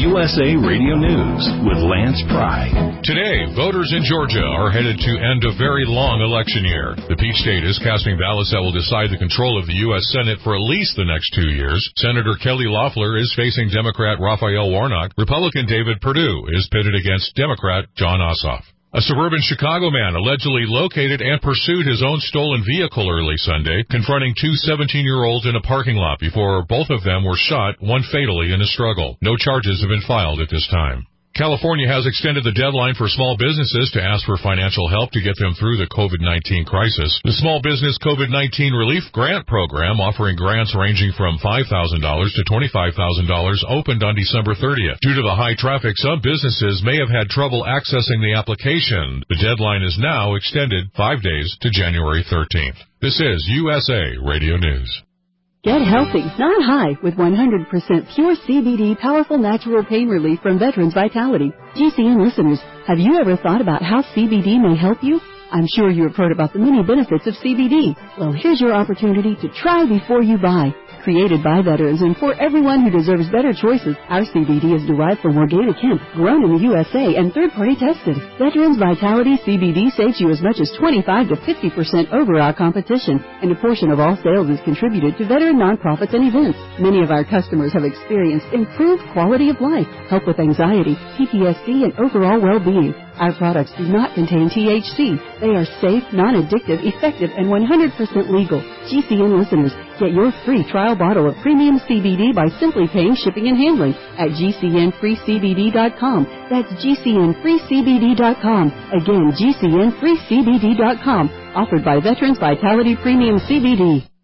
USA Radio News with Lance Pry. Today, voters in Georgia are headed to end a very long election year. The Peach State is casting ballots that will decide the control of the U.S. Senate for at least the next 2 years. Senator Kelly Loeffler is facing Democrat Raphael Warnock. Republican David Perdue is pitted against Democrat Jon Ossoff. A suburban Chicago man allegedly located and pursued his own stolen vehicle early Sunday, confronting two 17-year-olds in a parking lot before both of them were shot, one fatally in a struggle. No charges have been filed at this time. California has extended the deadline for small businesses to ask for financial help to get them through the COVID-19 crisis. The Small Business COVID-19 Relief Grant Program, offering grants ranging from $5,000 to $25,000, opened on December 30th. Due to the high traffic, some businesses may have had trouble accessing the application. The deadline is now extended 5 days to January 13th. This is USA Radio News. Get healthy, not high, with 100% pure CBD powerful natural pain relief from Veterans Vitality. GCN listeners, have you ever thought about how CBD may help you? I'm sure you have heard about the many benefits of CBD. Well, here's your opportunity to try before you buy. Created by veterans and for everyone who deserves better choices, our CBD is derived from organic hemp, grown in the USA and third-party tested. Veterans Vitality CBD saves you as much as 25 to 50% over our competition, and a portion of all sales is contributed to veteran nonprofits and events. Many of our customers have experienced improved quality of life, help with anxiety, PTSD, and overall well-being. Our products do not contain THC. They are safe, non-addictive, effective, and 100% legal. GCN listeners, get your free trial bottle of premium CBD by simply paying shipping and handling at GCNFreeCBD.com. That's GCNFreeCBD.com. Again, GCNFreeCBD.com. Offered by Veterans Vitality Premium CBD.